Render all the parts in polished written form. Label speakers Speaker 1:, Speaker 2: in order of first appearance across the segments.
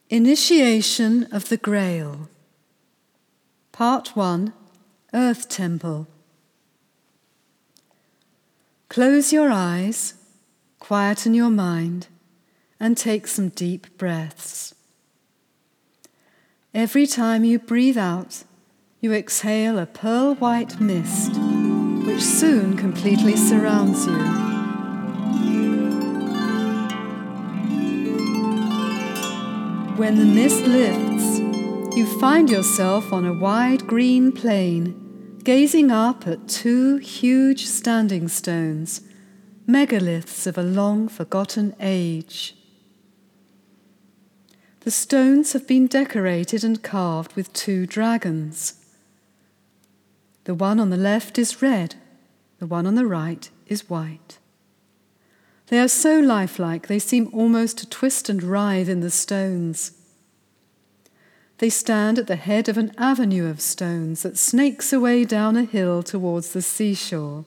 Speaker 1: Initiation of the Grail. Part 1, Earth Temple. Close your eyes, quieten your mind, and take some deep breaths. Every time you breathe out, you exhale a pearl-white mist, which soon completely surrounds you. When the mist lifts, you find yourself on a wide green plain, gazing up at two huge standing stones, megaliths of a long-forgotten age. The stones have been decorated and carved with two dragons. The one on the left is red, the one on the right is white. They are so lifelike they seem almost to twist and writhe in the stones. They stand at the head of an avenue of stones that snakes away down a hill towards the seashore.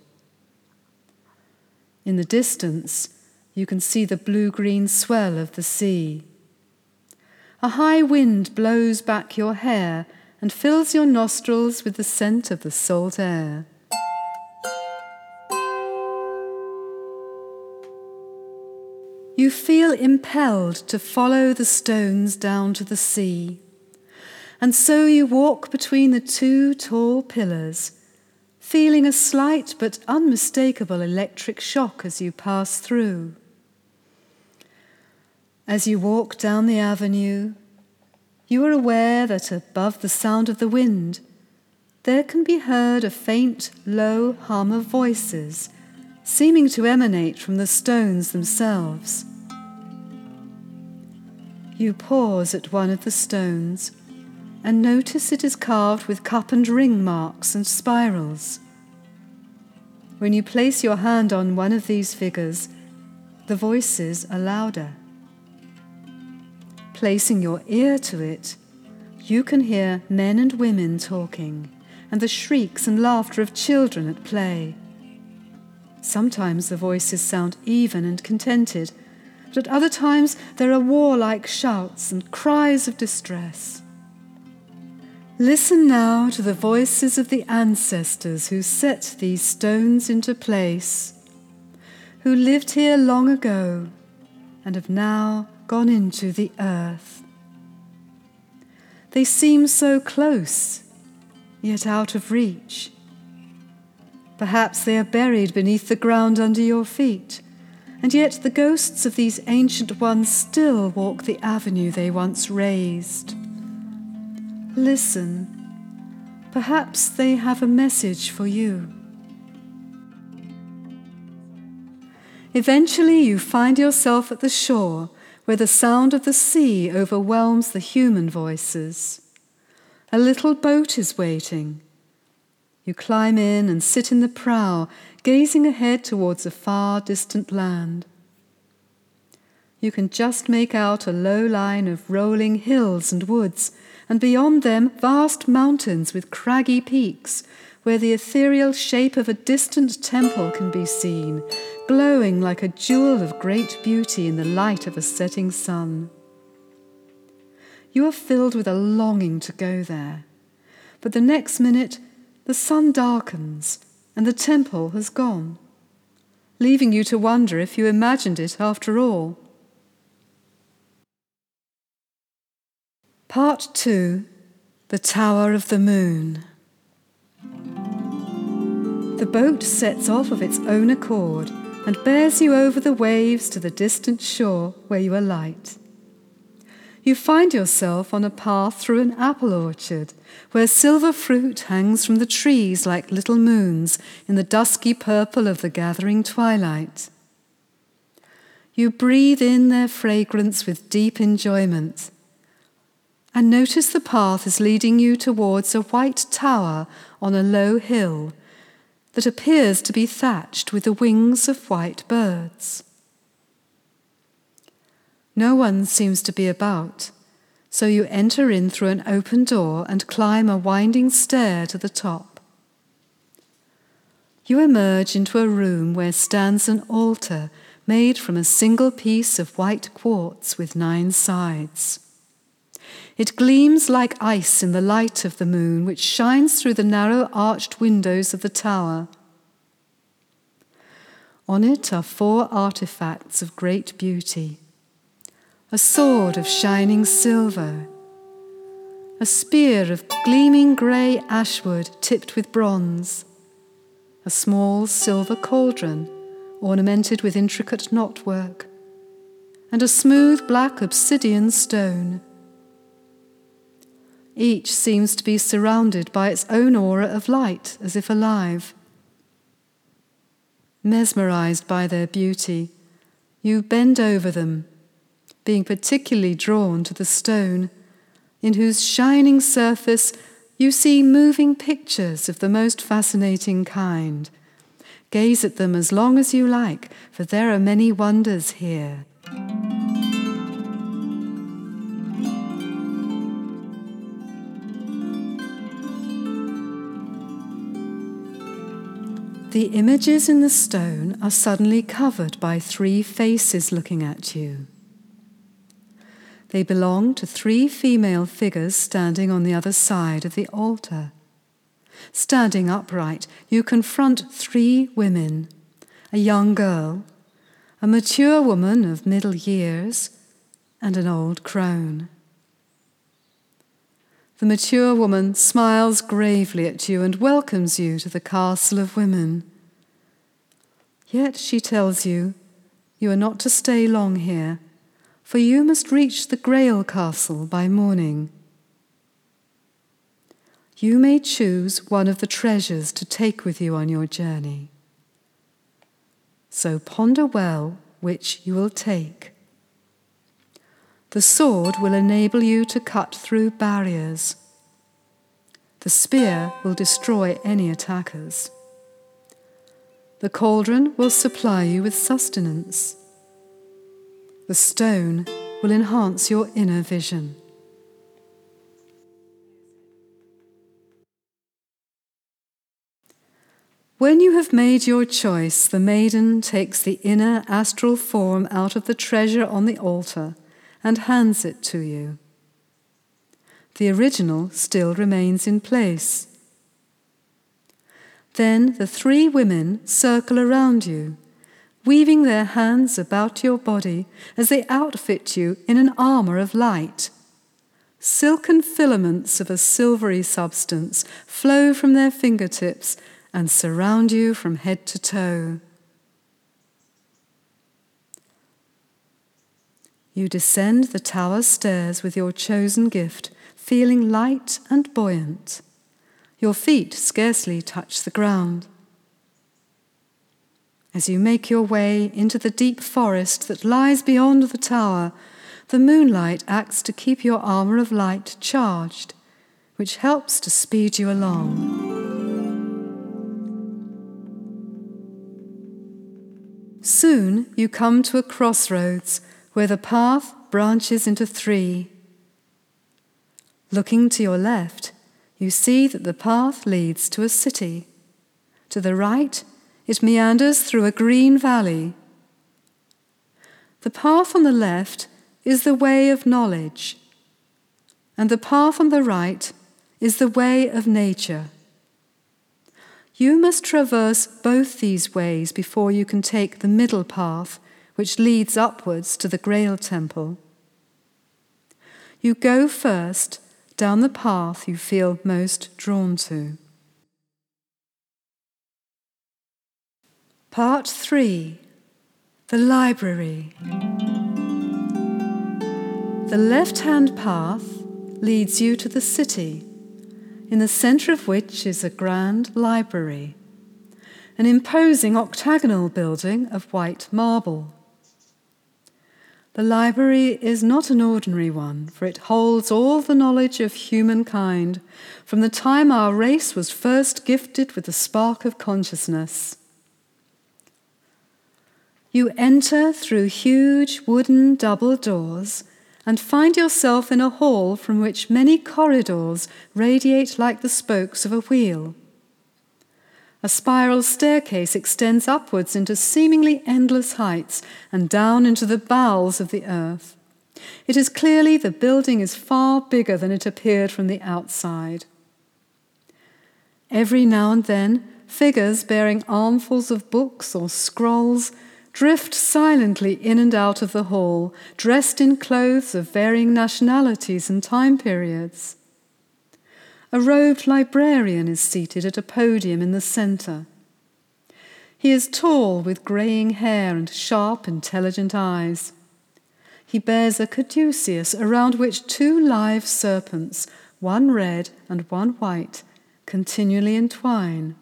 Speaker 1: In the distance, you can see the blue-green swell of the sea. A high wind blows back your hair and fills your nostrils with the scent of the salt air. You feel impelled to follow the stones down to the sea, and so you walk between the two tall pillars, feeling a slight but unmistakable electric shock as you pass through. As you walk down the avenue, you are aware that above the sound of the wind, there can be heard a faint, low hum of voices, seeming to emanate from the stones themselves. You pause at one of the stones and notice it is carved with cup and ring marks and spirals. When you place your hand on one of these figures, the voices are louder. Placing your ear to it, you can hear men and women talking and the shrieks and laughter of children at play. Sometimes the voices sound even and contented, but at other times there are warlike shouts and cries of distress. Listen now to the voices of the ancestors who set these stones into place, who lived here long ago and have now gone into the earth. They seem so close, yet out of reach. Perhaps they are buried beneath the ground under your feet, and yet the ghosts of these ancient ones still walk the avenue they once raised. Listen, perhaps they have a message for you. Eventually you find yourself at the shore, where the sound of the sea overwhelms the human voices. A little boat is waiting. You climb in and sit in the prow, gazing ahead towards a far distant land. You can just make out a low line of rolling hills and woods, and beyond them vast mountains with craggy peaks, where the ethereal shape of a distant temple can be seen, glowing like a jewel of great beauty in the light of a setting sun. You are filled with a longing to go there, but the next minute the sun darkens and the temple has gone, leaving you to wonder if you imagined it after all. Part 2, The Tower of the Moon. The boat sets off of its own accord and bears you over the waves to the distant shore where you alight. You find yourself on a path through an apple orchard where silver fruit hangs from the trees like little moons in the dusky purple of the gathering twilight. You breathe in their fragrance with deep enjoyment and notice the path is leading you towards a white tower on a low hill that appears to be thatched with the wings of white birds. No one seems to be about, so you enter in through an open door and climb a winding stair to the top. You emerge into a room where stands an altar made from a single piece of white quartz with 9 sides. It gleams like ice in the light of the moon, which shines through the narrow arched windows of the tower. On it are 4 artifacts of great beauty: a sword of shining silver, a spear of gleaming grey ashwood tipped with bronze, a small silver cauldron ornamented with intricate knotwork, and a smooth black obsidian stone. Each seems to be surrounded by its own aura of light, as if alive. Mesmerized by their beauty, you bend over them, being particularly drawn to the stone, in whose shining surface you see moving pictures of the most fascinating kind. Gaze at them as long as you like, for there are many wonders here. The images in the stone are suddenly covered by 3 faces looking at you. They belong to 3 female figures standing on the other side of the altar. Standing upright, you confront 3 women: a young girl, a mature woman of middle years, and an old crone. The mature woman smiles gravely at you and welcomes you to the castle of women. Yet she tells you are not to stay long here, for you must reach the Grail Castle by morning. You may choose one of the treasures to take with you on your journey. So ponder well which you will take. The sword will enable you to cut through barriers. The spear will destroy any attackers. The cauldron will supply you with sustenance. The stone will enhance your inner vision. When you have made your choice, the maiden takes the inner astral form out of the treasure on the altar and hands it to you. The original still remains in place. Then the 3 women circle around you, weaving their hands about your body as they outfit you in an armour of light. Silken filaments of a silvery substance flow from their fingertips and surround you from head to toe. You descend the tower stairs with your chosen gift, feeling light and buoyant. Your feet scarcely touch the ground. As you make your way into the deep forest that lies beyond the tower, the moonlight acts to keep your armour of light charged, which helps to speed you along. Soon you come to a crossroads where the path branches into 3. Looking to your left, you see that the path leads to a city. To the right, it meanders through a green valley. The path on the left is the way of knowledge, and the path on the right is the way of nature. You must traverse both these ways before you can take the middle path, which leads upwards to the Grail Temple. You go first down the path you feel most drawn to. Part 3. The Library. The left-hand path leads you to the city, in the centre of which is a grand library, an imposing octagonal building of white marble. The library is not an ordinary one, for it holds all the knowledge of humankind from the time our race was first gifted with the spark of consciousness. You enter through huge wooden double doors and find yourself in a hall from which many corridors radiate like the spokes of a wheel. A spiral staircase extends upwards into seemingly endless heights and down into the bowels of the earth. It is clearly the building is far bigger than it appeared from the outside. Every now and then, figures bearing armfuls of books or scrolls drift silently in and out of the hall, dressed in clothes of varying nationalities and time periods. A robed librarian is seated at a podium in the centre. He is tall, with greying hair and sharp, intelligent eyes. He bears a caduceus around which 2 live serpents, one red and one white, continually entwine.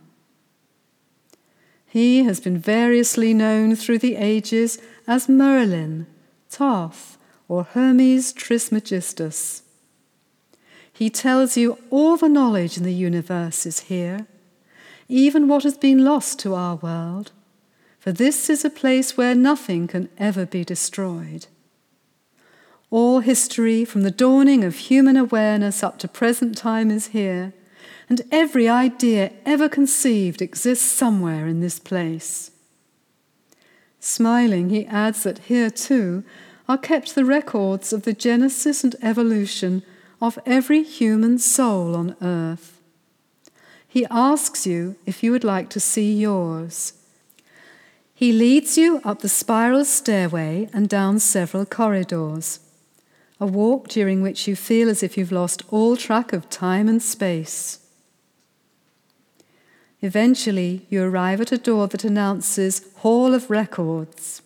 Speaker 1: He has been variously known through the ages as Merlin, Thoth, or Hermes Trismegistus. He tells you all the knowledge in the universe is here, even what has been lost to our world, for this is a place where nothing can ever be destroyed. All history, from the dawning of human awareness up to present time, is here, and every idea ever conceived exists somewhere in this place. Smiling, he adds that here too are kept the records of the genesis and evolution of every human soul on earth. He asks you if you would like to see yours. He leads you up the spiral stairway and down several corridors, a walk during which you feel as if you've lost all track of time and space. Eventually, you arrive at a door that announces Hall of Records.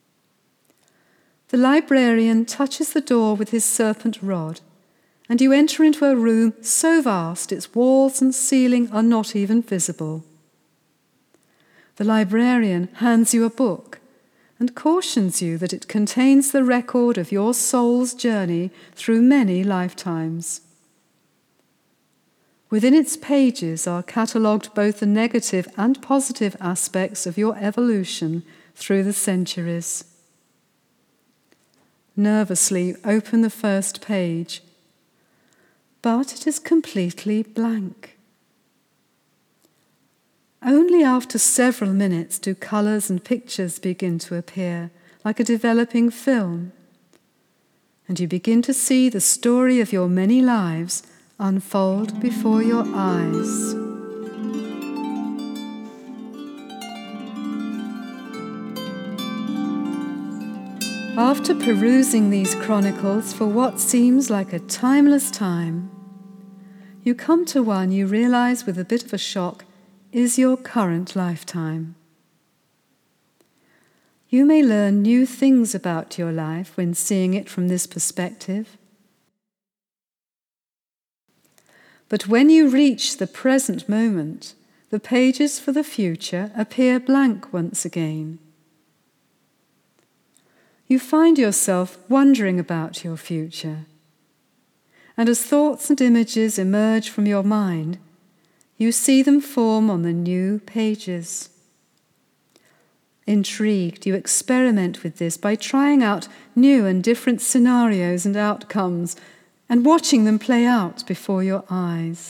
Speaker 1: The librarian touches the door with his serpent rod, and you enter into a room so vast its walls and ceiling are not even visible. The librarian hands you a book and cautions you that it contains the record of your soul's journey through many lifetimes. Within its pages are catalogued both the negative and positive aspects of your evolution through the centuries. Nervously open the first page, but it is completely blank. Only after several minutes do colours and pictures begin to appear, like a developing film, and you begin to see the story of your many lives unfold before your eyes. After perusing these chronicles for what seems like a timeless time, you come to one you realize with a bit of a shock is your current lifetime. You may learn new things about your life when seeing it from this perspective. But when you reach the present moment, the pages for the future appear blank once again. You find yourself wondering about your future, and as thoughts and images emerge from your mind, you see them form on the new pages. Intrigued, you experiment with this by trying out new and different scenarios and outcomes and watching them play out before your eyes.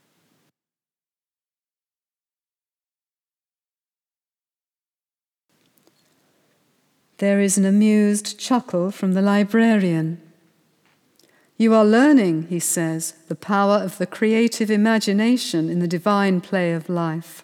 Speaker 1: There is an amused chuckle from the librarian. You are learning, he says, the power of the creative imagination in the divine play of life.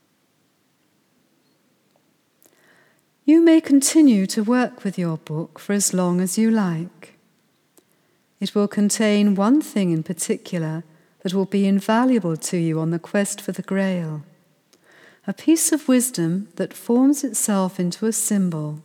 Speaker 1: You may continue to work with your book for as long as you like. It will contain one thing in particular that will be invaluable to you on the quest for the Grail, a piece of wisdom that forms itself into a symbol.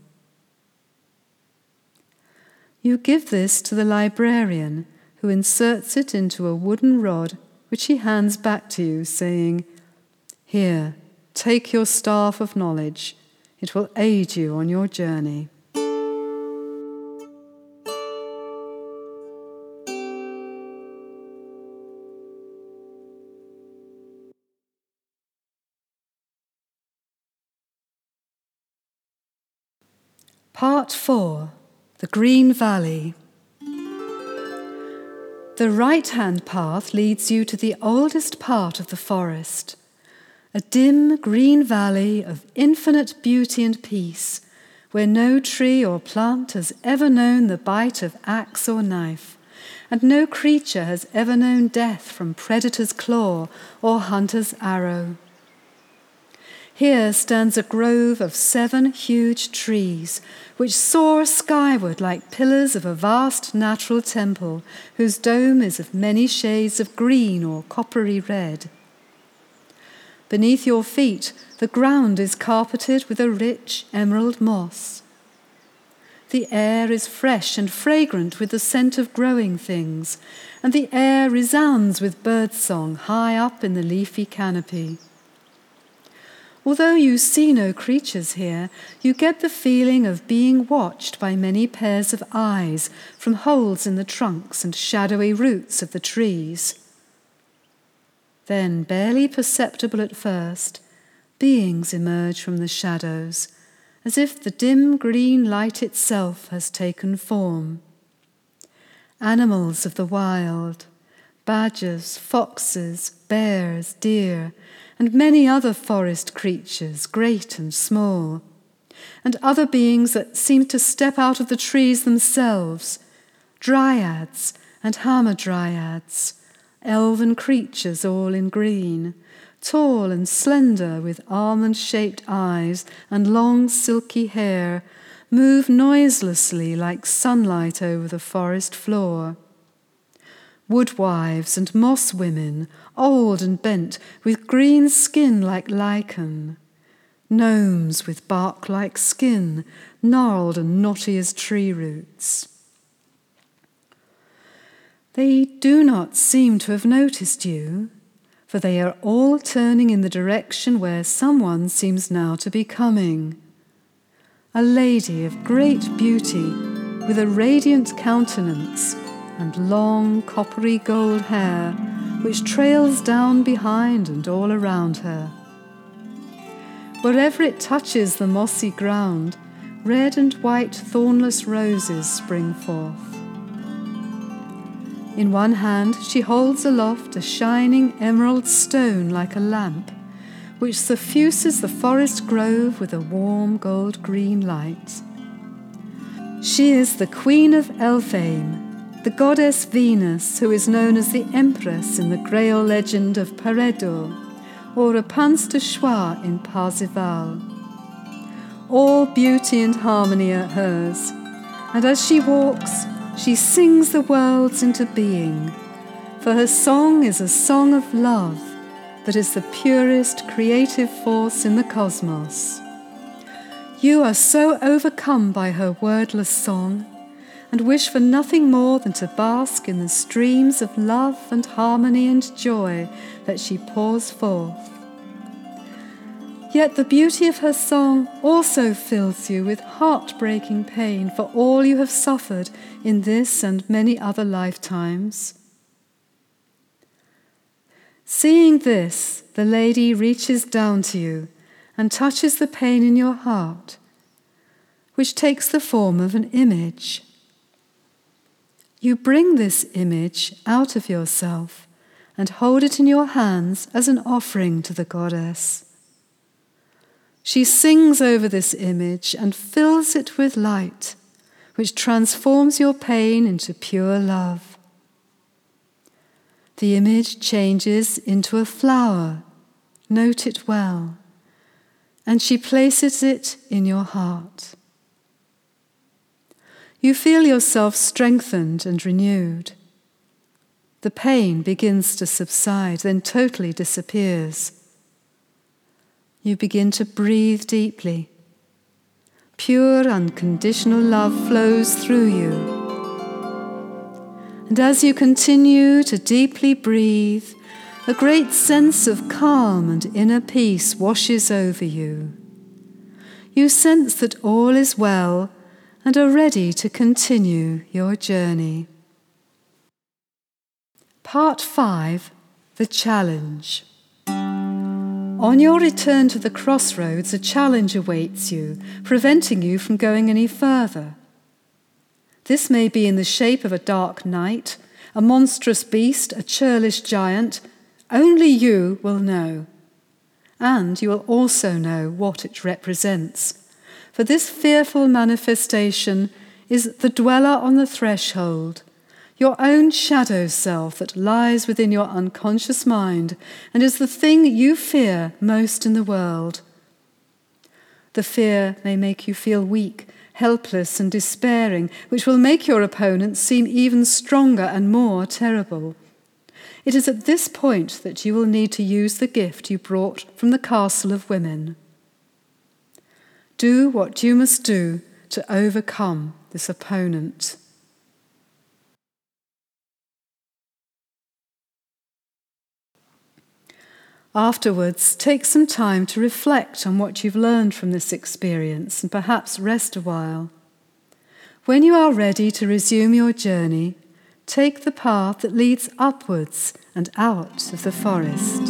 Speaker 1: You give this to the librarian, who inserts it into a wooden rod, which he hands back to you, saying, "Here, take your staff of knowledge. It will aid you on your journey." Part 4. The Green Valley. The right-hand path leads you to the oldest part of the forest, a dim green valley of infinite beauty and peace, where no tree or plant has ever known the bite of axe or knife, and no creature has ever known death from predator's claw or hunter's arrow. Here stands a grove of 7 huge trees, which soar skyward like pillars of a vast natural temple, whose dome is of many shades of green or coppery red. Beneath your feet, the ground is carpeted with a rich emerald moss. The air is fresh and fragrant with the scent of growing things, and the air resounds with birdsong high up in the leafy canopy. Although you see no creatures here, you get the feeling of being watched by many pairs of eyes from holes in the trunks and shadowy roots of the trees. Then, barely perceptible at first, beings emerge from the shadows, as if the dim green light itself has taken form. Animals of the wild, badgers, foxes, bears, deer, and many other forest creatures, great and small, and other beings that seem to step out of the trees themselves, dryads and hamadryads, elven creatures all in green, tall and slender with almond-shaped eyes and long silky hair, move noiselessly like sunlight over the forest floor. Woodwives and moss women, old and bent, with green skin like lichen. Gnomes with bark like skin, gnarled and knotty as tree roots. They do not seem to have noticed you, for they are all turning in the direction where someone seems now to be coming. A lady of great beauty, with a radiant countenance and long coppery gold hair, which trails down behind and all around her. Wherever it touches the mossy ground, red and white thornless roses spring forth. In one hand she holds aloft a shining emerald stone like a lamp, which suffuses the forest grove with a warm gold-green light. She is the Queen of Elfheim, the goddess Venus, who is known as the Empress in the Grail legend of Peredur, or Rapunzel de Choix in Parzival. All beauty and harmony are hers, and as she walks, she sings the worlds into being, for her song is a song of love that is the purest creative force in the cosmos. You are so overcome by her wordless song and wish for nothing more than to bask in the streams of love and harmony and joy that she pours forth. Yet the beauty of her song also fills you with heart-breaking pain for all you have suffered in this and many other lifetimes. Seeing this, the lady reaches down to you and touches the pain in your heart, which takes the form of an image. You bring this image out of yourself and hold it in your hands as an offering to the goddess. She sings over this image and fills it with light, which transforms your pain into pure love. The image changes into a flower, note it well, and she places it in your heart. You feel yourself strengthened and renewed. The pain begins to subside, then totally disappears. You begin to breathe deeply. Pure, unconditional love flows through you. And as you continue to deeply breathe, a great sense of calm and inner peace washes over you. You sense that all is well and are ready to continue your journey. Part 5, The Challenge. On your return to the crossroads, a challenge awaits you, preventing you from going any further. This may be in the shape of a dark night, a monstrous beast, a churlish giant. Only you will know. And you will also know what it represents. For this fearful manifestation is the dweller on the threshold, your own shadow self that lies within your unconscious mind and is the thing you fear most in the world. The fear may make you feel weak, helpless and despairing, which will make your opponent seem even stronger and more terrible. It is at this point that you will need to use the gift you brought from the Castle of Women. Do what you must do to overcome this opponent. Afterwards, take some time to reflect on what you've learned from this experience and perhaps rest a while. When you are ready to resume your journey, take the path that leads upwards and out of the forest.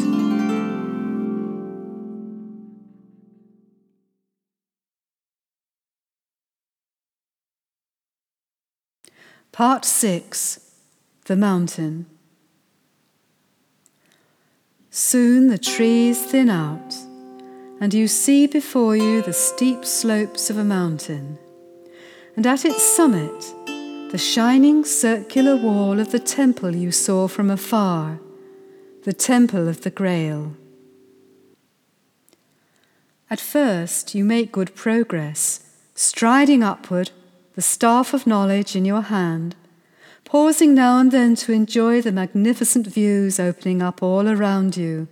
Speaker 1: Part 6. The Mountain. Soon the trees thin out, and you see before you the steep slopes of a mountain, and at its summit, the shining circular wall of the temple you saw from afar, the Temple of the Grail. At first, you make good progress, striding upward, the staff of knowledge in your hand, pausing now and then to enjoy the magnificent views opening up all around you.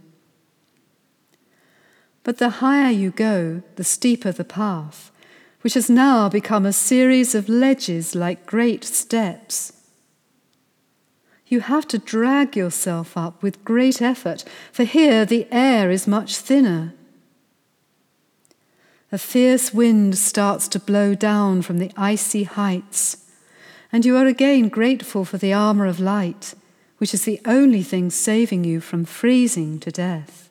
Speaker 1: But the higher you go, the steeper the path, which has now become a series of ledges like great steps. You have to drag yourself up with great effort, for here the air is much thinner. A fierce wind starts to blow down from the icy heights, and you are again grateful for the armour of light, which is the only thing saving you from freezing to death.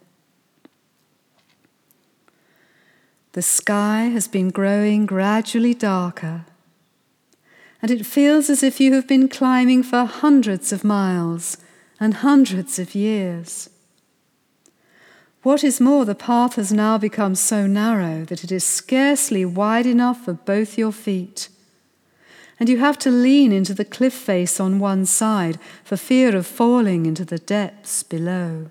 Speaker 1: The sky has been growing gradually darker, and it feels as if you have been climbing for hundreds of miles and hundreds of years. What is more, the path has now become so narrow that it is scarcely wide enough for both your feet, and you have to lean into the cliff face on one side for fear of falling into the depths below.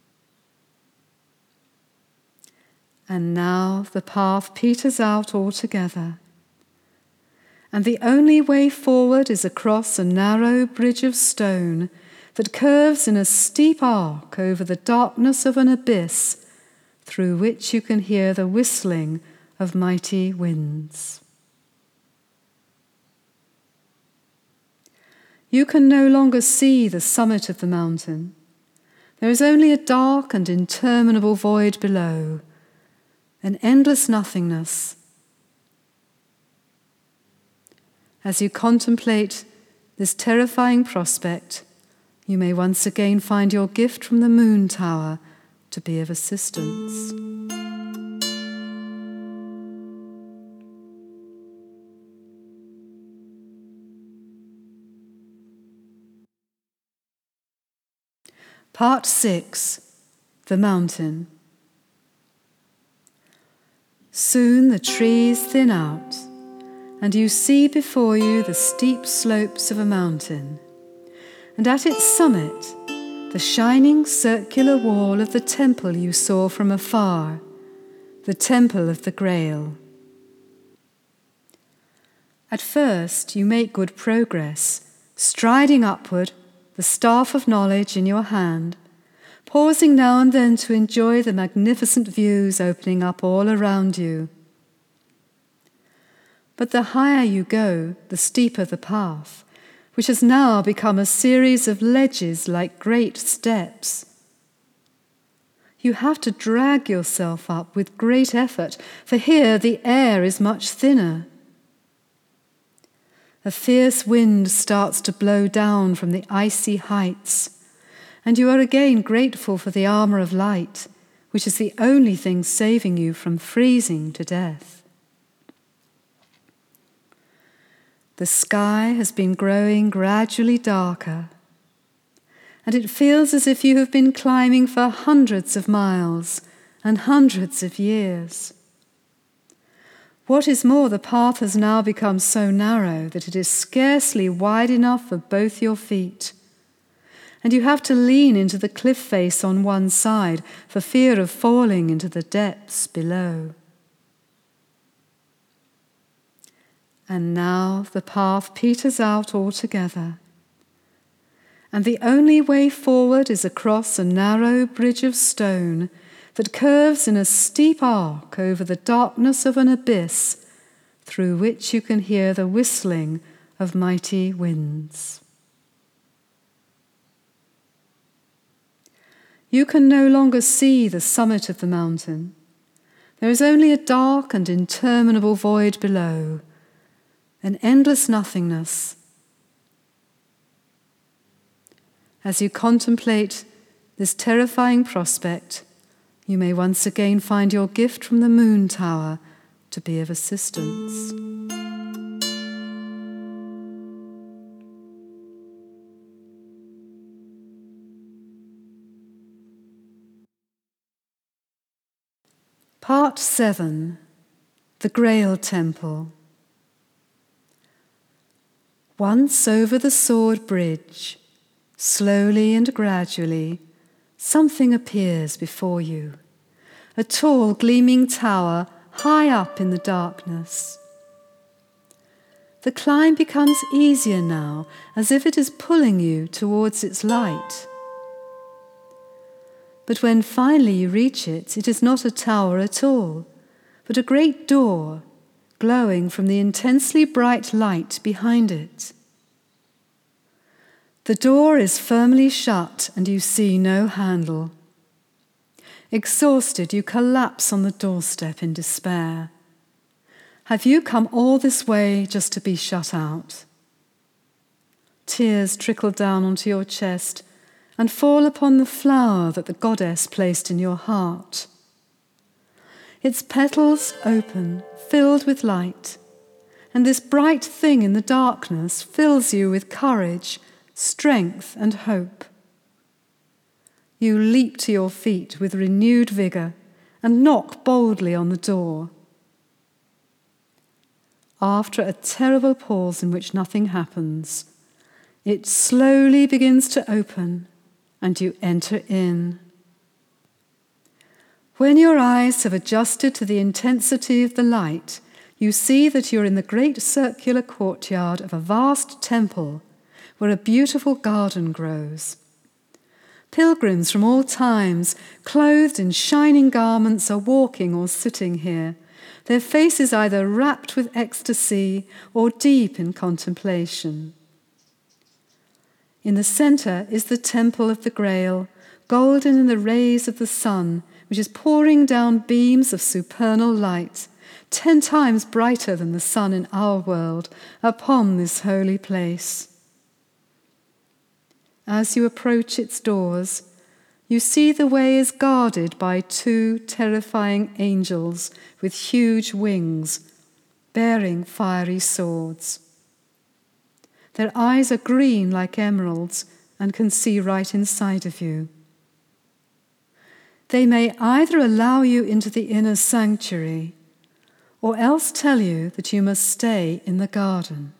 Speaker 1: And now the path peters out altogether, and the only way forward is across a narrow bridge of stone that curves in a steep arc over the darkness of an abyss through which you can hear the whistling of mighty winds. You can no longer see the summit of the mountain. There is only a dark and interminable void below, an endless nothingness. As you contemplate this terrifying prospect, you may once again find your gift from the moon tower to be of assistance. Part 6. The Mountain. Soon the trees thin out, and you see before you the steep slopes of a mountain, and at its summit, the shining circular wall of the temple you saw from afar, the Temple of the Grail. At first, you make good progress, striding upward, the staff of knowledge in your hand, pausing now and then to enjoy the magnificent views opening up all around you. But the higher you go, the steeper the path, which has now become a series of ledges like great steps. You have to drag yourself up with great effort, for here the air is much thinner. A fierce wind starts to blow down from the icy heights, and you are again grateful for the armour of light, which is the only thing saving you from freezing to death. The sky has been growing gradually darker, and it feels as if you have been climbing for hundreds of miles and hundreds of years. What is more, the path has now become so narrow that it is scarcely wide enough for both your feet, and you have to lean into the cliff face on one side for fear of falling into the depths below. And now the path peters out altogether, and the only way forward is across a narrow bridge of stone that curves in a steep arc over the darkness of an abyss through which you can hear the whistling of mighty winds. You can no longer see the summit of the mountain. There is only a dark and interminable void below, an endless nothingness. As you contemplate this terrifying prospect, you may once again find your gift from the moon tower to be of assistance. Part 7. The Grail Temple. Once over the sword bridge, slowly and gradually, something appears before you, a tall, gleaming tower high up in the darkness. The climb becomes easier now, as if it is pulling you towards its light. But when finally you reach it, it is not a tower at all, but a great door glowing from the intensely bright light behind it. The door is firmly shut and you see no handle. Exhausted, you collapse on the doorstep in despair. Have you come all this way just to be shut out? Tears trickle down onto your chest and fall upon the flower that the goddess placed in your heart. Its petals open, filled with light, and this bright thing in the darkness fills you with courage, strength, and hope. You leap to your feet with renewed vigour and knock boldly on the door. After a terrible pause in which nothing happens, it slowly begins to open and you enter in. When your eyes have adjusted to the intensity of the light, you see that you're in the great circular courtyard of a vast temple where a beautiful garden grows. Pilgrims from all times, clothed in shining garments, are walking or sitting here, their faces either rapt with ecstasy or deep in contemplation. In the centre is the Temple of the Grail, golden in the rays of the sun, which is pouring down beams of supernal light, 10 times brighter than the sun in our world, upon this holy place. As you approach its doors, you see the way is guarded by 2 terrifying angels with huge wings, bearing fiery swords. Their eyes are green like emeralds and can see right inside of you. They may either allow you into the inner sanctuary or else tell you that you must stay in the garden.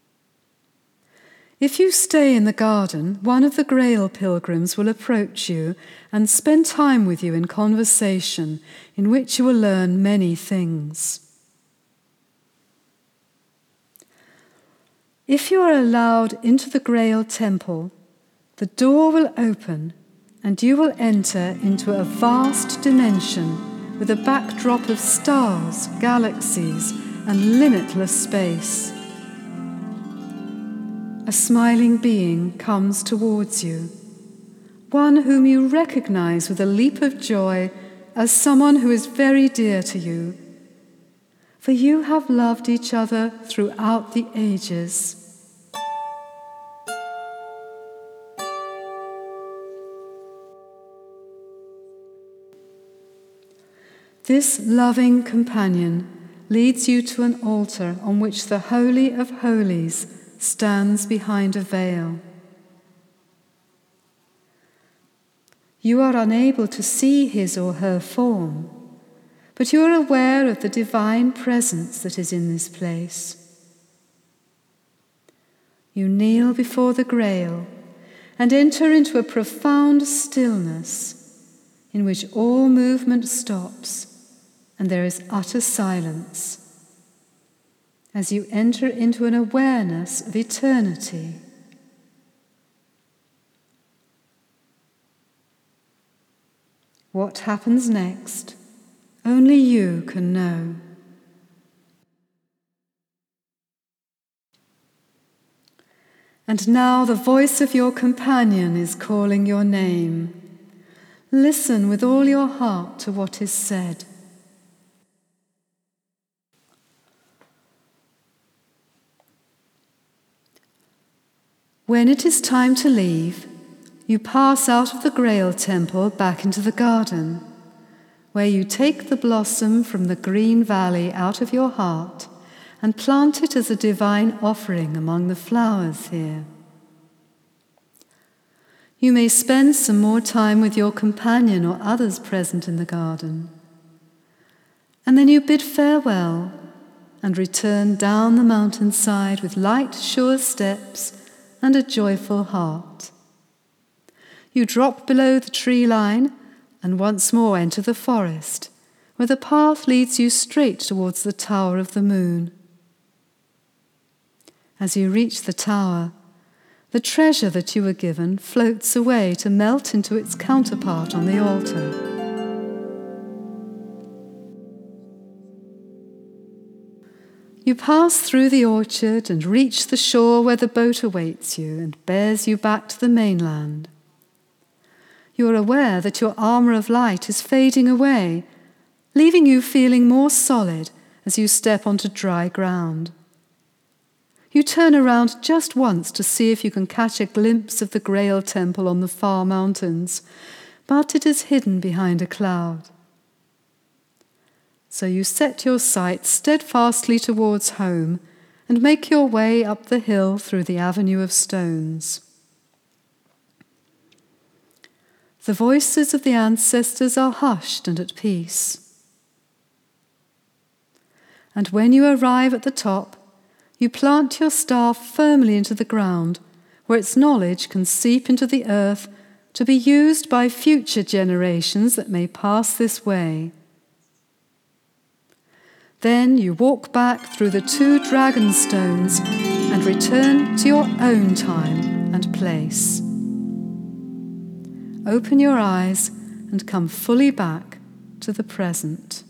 Speaker 1: If you stay in the garden, one of the Grail pilgrims will approach you and spend time with you in conversation in which you will learn many things. If you are allowed into the Grail temple, the door will open and you will enter into a vast dimension with a backdrop of stars, galaxies, and limitless space. A smiling being comes towards you, one whom you recognize with a leap of joy as someone who is very dear to you, for you have loved each other throughout the ages. This loving companion leads you to an altar on which the Holy of Holies stands behind a veil. You are unable to see his or her form, but you are aware of the divine presence that is in this place. You kneel before the Grail and enter into a profound stillness in which all movement stops and there is utter silence as you enter into an awareness of eternity. What happens next, only you can know. And now the voice of your companion is calling your name. Listen with all your heart to what is said. When it is time to leave, you pass out of the Grail Temple back into the garden, where you take the blossom from the green valley out of your heart and plant it as a divine offering among the flowers here. You may spend some more time with your companion or others present in the garden. And then you bid farewell and return down the mountainside with light, sure steps and a joyful heart. You drop below the tree line and once more enter the forest, where the path leads you straight towards the Tower of the Moon. As you reach the tower, the treasure that you were given floats away to melt into its counterpart on the altar. You pass through the orchard and reach the shore where the boat awaits you and bears you back to the mainland. You are aware that your armour of light is fading away, leaving you feeling more solid as you step onto dry ground. You turn around just once to see if you can catch a glimpse of the Grail Temple on the far mountains, but it is hidden behind a cloud. So you set your sights steadfastly towards home and make your way up the hill through the avenue of stones. The voices of the ancestors are hushed and at peace. And when you arrive at the top, you plant your staff firmly into the ground, where its knowledge can seep into the earth to be used by future generations that may pass this way. Then you walk back through the 2 dragon stones and return to your own time and place. Open your eyes and come fully back to the present.